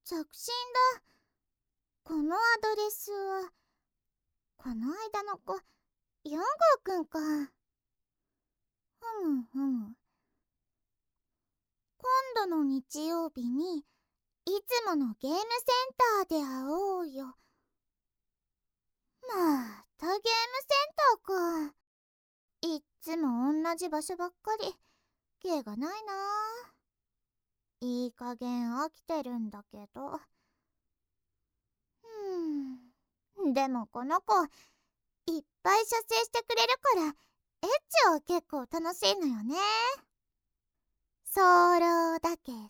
着信だ。このアドレスは、この間の子、4号くんか。ふむふむ。今度の日曜日に、いつものゲームセンターで会おうよ。またゲームセンターか。いっつも同じ場所ばっかり。芸がないな。いい加減飽きてるんだけど。でもこの子、いっぱい射精してくれるから、エッチは結構楽しいのよね。早漏だけど。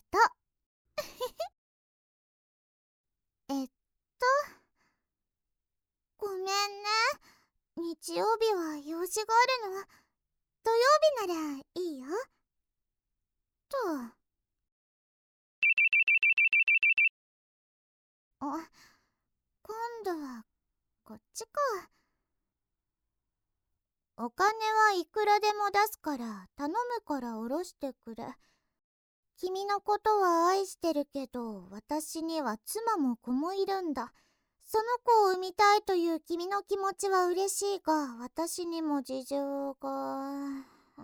えっと、ごめんね。日曜日は用事があるの。土曜日ならいいよ。と。今度はこっちか。お金はいくらでも出すから頼むからおろしてくれ。君のことは愛してるけど、私には妻も子もいるんだ。その子を産みたいという君の気持ちは嬉しいが、私にも事情が。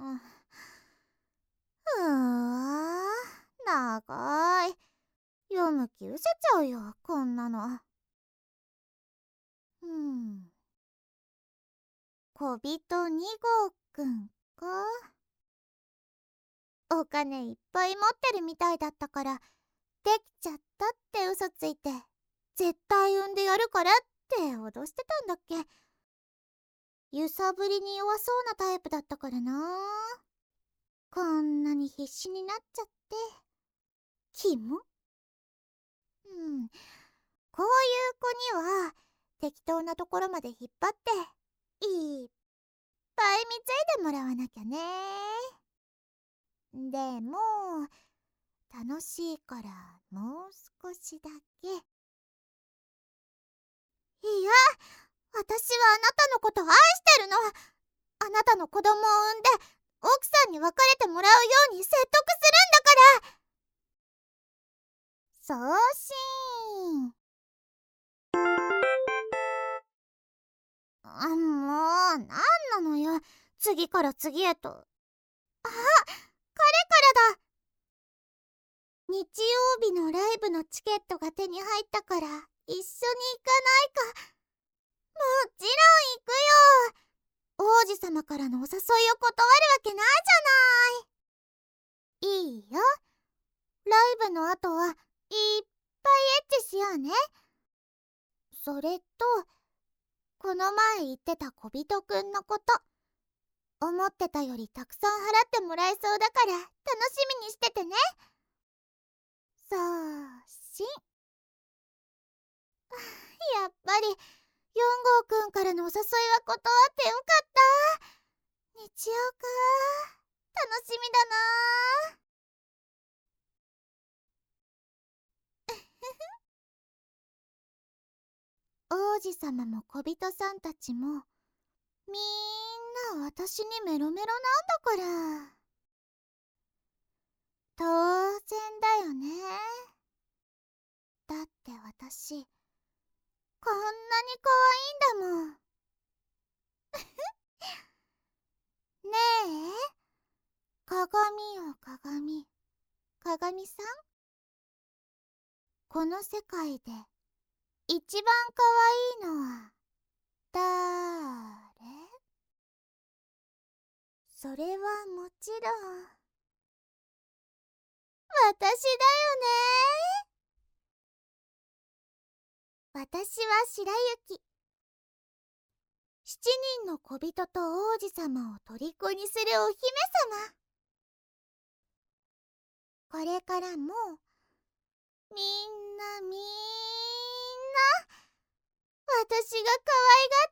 長い。読む気失せちゃうよ、こんなの。小人2号くんか。お金いっぱい持ってるみたいだったから、できちゃったって嘘ついて、絶対産んでやるからって脅してたんだっけ。揺さぶりに弱そうなタイプだったからな。こんなに必死になっちゃって。キモ。こういう子には適当なところまで引っ張っていっぱい貢いでもらわなきゃね。でも楽しいからもう少しだけ。いや、私はあなたのこと愛してるの。あなたの子供を産んで奥さんに別れてもらうように説得するんだから。送信。もうなんなのよ、次から次へと。彼からだ。日曜日のライブのチケットが手に入ったから一緒に行かないか。もちろん行くよ。王子様からのお誘いを断るわけないじゃない。いいよ。ライブの後はいっぱいエッチしようね。それとこの前言ってた小人くんのこと、思ってたよりたくさん払ってもらえそうだから楽しみにしててね。送信。やっぱり4号くんからのお誘いは断ってよかった。日曜か。楽しみだな。王子様も小人さんたちもみんな私にメロメロなんだから。当然だよね。だって私こんなに可愛いんだもん。ねえ、鏡よ鏡。鏡さん、この世界で一番可愛いのはだーれ？それはもちろん私だよね。私は白雪。7人の小人と王子様を虜にするお姫様。これからもみんな私が可愛が